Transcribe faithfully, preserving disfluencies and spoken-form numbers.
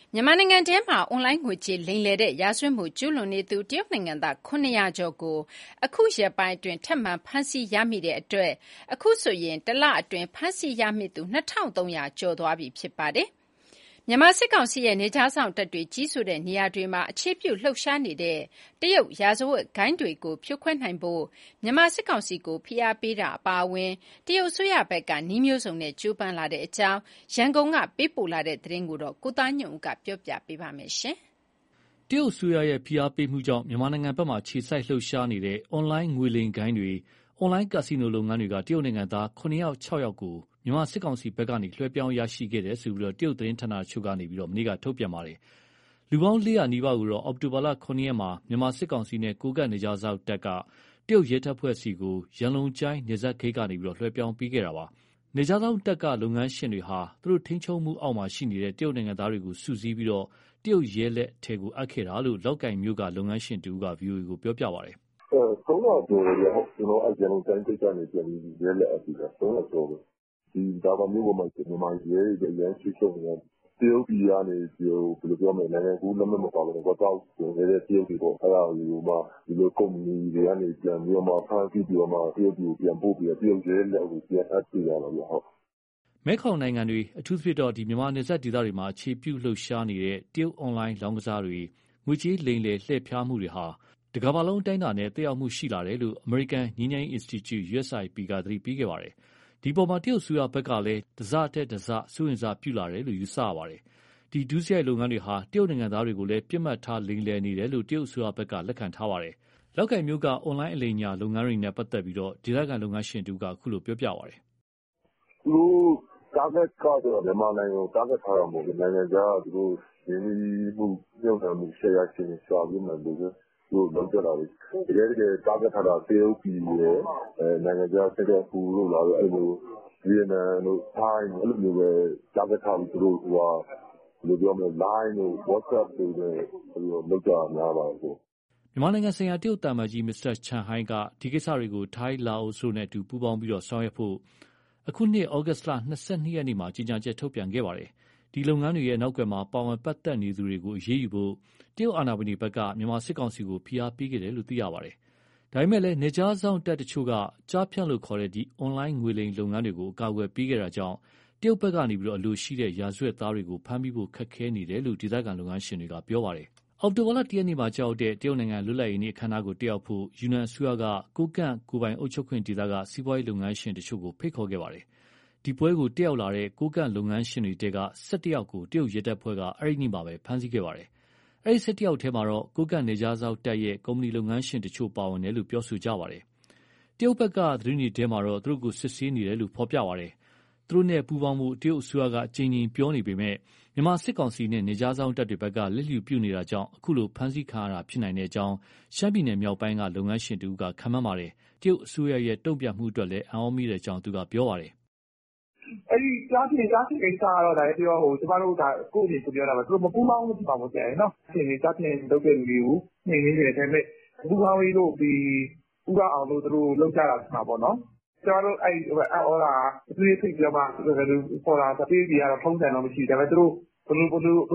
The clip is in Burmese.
မြန်မာနိုင်ငံထဲမှာအွန်လိုင်းငွေကြေးလိမ်လည်တဲ့ရာဇဝတ်မှုကျူးလွန်နေသူတရုတ်နိုင်ငံသားခုနှစ်ရာကျော်ကိုအခုရက်ပိုင်းအတွင်းထပ်မံဖမ်းဆီးရမိတဲ့အတွက်အခုဆိုရင်တလအတွင်းဖမ်းဆီးရမိသူနှစ်ထောင်သုံးရာကျော်သွားပြီဖြစ်ပါတယ်။မြန်မာစစ်ကောင်စီရဲ့နေကြားဆောင်တပ်တွေကြီးစုတဲ့နေရာတွေမှာအခြေပြုလှုပ်ရှားနေတဲ့တရုတ်ရာဇဝတ်ဂိုဏ်းတွေကိုဖြိုခွဲနိုင်ဖို့မြန်မာစစ်ကောင်စီကိုဖိအားပေးတာအပါအဝင်တရုတ်ဆိုရဘက်ကနှီးမျိုးစုံနဲ့ကြိုးပမ်းလာတဲ့အကြောင်းရန်ကုန်ကပေးပို့လာတဲ့သတင်းကိုတော့ကိုသားညွန့်ဦးကပြောပြပေးပါမယ်ရှင်။တရုတ်ဆိုရရဲ့ဖိအားပေးမှုကြောင့်မြန်မာနိုင်ငံဘက်မှာခြေစိုက်လှုပ်ရှားနေတဲ့အွန်လိုင်းငွေလိမ်ဂိုဏ်းတွေအွန်လိုင်းကာစီနိုလုပ်ငန်းတွေကတရုတ်နိုင်ငံသားခုနှစ်ယောက်ခြောက်ယောက်ကိုမြန်မာစစ်ကောင်စီဘက်ကနေလွှဲပြောင်းရရှိခဲ့တယ်ဆိုပြီးတရုတ်သတင်းဌာနချုပ်ကနေပြီးမနေ့ကထုတ်ပြန်ပါတယ်။လူပေါင်းလေးရာနီးပါးကိုတော့အောက်တိုဘာလခုနှစ်ရက်မှာမြန်မာစစ်ကောင်စီနဲ့ကိုးကန့်နေကြားစောက်တပ်ကတရုတ်ရဲတပ်ဖွဲ့စီကိုရန်လုံကျိုင်းနေဆက်ဂိတ်ကနေပြီးလွှဲပြောင်းပေးခဲ့တာပါ။နေကြားစောက်တပ်ကလုပ်ငန်းရှင်တွေဟာသူတို့ထိန်းချုပ်မှုအောက်မှာရှိနေတဲ့တရုတ်နိုင်ငံသားတွေကိုစုစည်းပြီးတော့တရုတ်ရဲလက်ထဲကိုအပ်ခဲ့တာလို့လောက်ကင်မျိုးကလုပ်ငန်းရှင်တူက ဗွီအိုအေကိုပြောပြပါတယ်။အဲသုံးတော့ကျော်တယ်ဟုတ်ကျွန်တော်အရန်လုံကျိုင်းဂိတ်ကနေပြန်ပြီးရဲလက်အပ်ပြီးတော့သုံးတော့ကျော်တယ်ဒီဒါကမျိုးပေါ်မှာမြန်မာရဲတွေရန်ရှိချုပ်နေတယ်တရုတ်ပြည်ကနေဒီဘယ်လိုပြောမလဲနိုင်ငံကူးလက်မဲ့မပါလို့တော့တောက်နေတဲ့တရုတ်ပြည်ပေါ့အဲ့ဒါကိုမှဒီလိုကုမ္ပဏီတွေကနေပြန်ပြီးမှဖမ်းပြီးပြီးမှတရုတ်ပြည်ပြန်ပို့ပြီးတရုတ်ရဲလက်ကိုပြန်အပ်ပြရတော့ဟုတ်မဲခေါင်နိုင်ငံတွေအထူးသဖြင့်တော့ဒီမြန်မာနယ်စပ်ဒေသတွေမှာအခြေပြုလှုပ်ရှားနေတဲ့တရုတ်အွန်လိုင်းလောင်းကစားတွေငွေကြေးလိမ်လည်လှည့်ဖျားမှုတွေဟာတကမ္ဘာလုံးအတိုင်းအတာနဲ့တက်ရောက်မှုရှိလာတယ်လို့ American ငြိမ်းချမ်းရေး Institute ယူ အက်စ် အိုင် ပီ ကသတိပေးခဲ့ပါတယ်။ဒီပေါ်မှာတရုတ်ဆိုရဘက်ကလည်းတစတက်တစစိုးရင်စားပြုလာတယ်လို့ယူဆရပါတယ်။ဒီဒုစရိုက်လုပ်ငန်းတွေဟာတရုတ်နိုင်ငံသားတွေကိုလည်းပြစ်မှတ်ထားလိမ်လည်နေတယ်လို့တရုတ်ဆိုရဘက်ကလက်ခံထားပါတယ်။လောက်ကင်မျိုးကအွန်လိုင်းအလိမ်ညာလုပ်ငန်းတွေနဲ့ပတ်သက်ပြီးဒေသခံလုပ်ငန်းရှင်တူကအခုလိုပြောပြပါတယ်။သူတို့ target ကတော့မြန်မာနိုင်ငံကို target ထားတာမဟုတ်ဘူးနိုင်ငံခြားကသူတို့ရင်းနှီးမှုညှို့နှံမှုရှယ်ယာရှင်ရှာပြီးမှလို့သူတို့လုပ်ကြတာလေတကယ်တကယ် target ထားတာတရုတ်ပြည်ရဲ့အဲနိုင်ငံခြားစတဲ့ပူလို့လာတော့အဲ့လိုဗီယက်နမ်တို့ထိုင်းအဲ့လိုမျိုးပဲ target ထားပြီးသူတို့ဟိုဟာဘယ်လိုပြောမလဲ line တို့ WhatsApp တို့နဲ့အဲ့လိုလုပ်ကြများပါဘူးမြန်မာနိုင်ငံဆိုင်ရာတရုတ်တမန်ကြီးမစ္စတာချန်ဟိုင်းကဒီကိစ္စတွေကိုထိုင်းလာအိုဆိုနဲ့အတူပူးပေါင်းပြီးတော့ဆောင်ရွက်ဖို့အခုနှစ်ဩဂတ်လ၂၂ရက်နေ့မှာကြေညာချက်ထုတ်ပြန်ခဲ့ပါတယ်။ဒီလုပ်ငန်းတွေရဲ့နောက်ကွယ်မှာပါဝင်ပတ်သက်နေသူတွေကိုအရေးယူဖို့တရုတ်အာဏာပိုင်တွေဘက်ကမြန်မာစစ်ကောင်စီကိုဖိအားပေးခဲ့တယ်လို့သိရပါတယ်။ဒါပေမဲ့လည်းနေကြားဆောင်တပ်တချို့ကကြားဖြန့်လို့ခေါ်တဲ့ဒီအွန်လိုင်းငွေလိမ်လုပ်ငန်းတွေကိုအကာအကွယ်ပေးခဲ့တာကြောင့်တရုတ်ဘက်ကနေပြီးတော့အလိုရှိတဲ့ရာဇဝတ်သားတွေကိုဖမ်းမိဖို့ခက်ခဲနေတယ်လို့ဒေသခံလုပ်ငန်းရှင်တွေကပြောပါတယ်။အောက်တိုဘာလတရက်နေ့မှာကြောက်တဲ့တရုတ်နိုင်ငံလွတ်လပ်ရေးနေ့အခမ်းအနားကိုတက်ရောက်ဖို့ယူနန်အစိုးရကကိုကန့်ကိုပိုင်အုပ်ချုပ်ခွင့်ဒေသကစီးပွားရေးလုပ်ငန်းရှင်တချို့ကိုဖိတ်ခေါ်ခဲ့ပါတယ်။ဒီပွဲကိုတက်ရောက်လာတဲ့ကိုကန့်လုပ်ငန်းရှင်တွေတဲက၁၁ယောက်ကိုတရုတ်ရဲတပ်ဖွဲ့ကအဲ့ဒီနေ့မှာပဲဖမ်းဆီးခဲ့ပါတယ်။အဲ့ဒီ၁၁ယောက်ထဲမှာတော့ကိုကန့်နေကြားစောက်တပ်ရဲ့ကုမ္ပဏီလုပ်ငန်းရှင်တချို့ပါဝင်တယ်လို့ပြောဆိုကြပါတယ်။တရုတ်ဘက်ကသတင်းတွေထဲမှာတော့သူတို့ကိုစစ်ဆေးနေတယ်လို့ဖော်ပြပါတယ်။သူတို့နဲ့ပူးပေါင်းမှုတရုတ်အစိုးရကအကြိမ်ကြိမ်ပြောနေပေမဲ့မြန်မာစစ်ကောင်စီနဲ့နေကြားစောင်းတပ်တွေဘက်ကလက်လျူပြုနေတာကြောင့်အခုလိုဖမ်းဆီးခံရတာဖြစ်နိုင်တဲ့အကြောင်းရှမ်းပြည်နယ်မြောက်ပိုင်းကလုပ်ငန်းရှင်တူကခန့်မှန်းပါတယ်။တရုတ်အစိုးရရဲ့တုံ့ပြန်မှုအတွက်လည်းအံ့ဩမိတဲ့အကြောင်းသူကပြောပါတယ်။အဲ့ဒီကြားဖြင့်ကြားဖြင့်ကိစ္စကတော့ဒါပြောဟိုကျမတို့ဒါကိုယ့်အနေနဲ့ပြောတာပါသူတို့မပူးပေါင်းဘူးဖြစ်ပါမို့တယ်နော်။အရှင်ကြားဖြင့်လုပ်တဲ့လူတွေကိုနှိမ်နေတယ်ဒါပေမဲ့ပူးပေါင်းရေးတို့ဒီပူးပေါင်းအောင်လို့သူတို့လုပ်ကြတာဖြစ်မှာပေါ့နော်။ကျွန်တော်တို့အဲ့ဟိုအော်လာသူတွေဖိတ်ပြောမှသူတို့ကပေါ်လာတပြေးကြီးကတော့ထုံးစံတော့မရှိဒါပေမဲ့သူတို့ဘယ်လိုဘယ်လို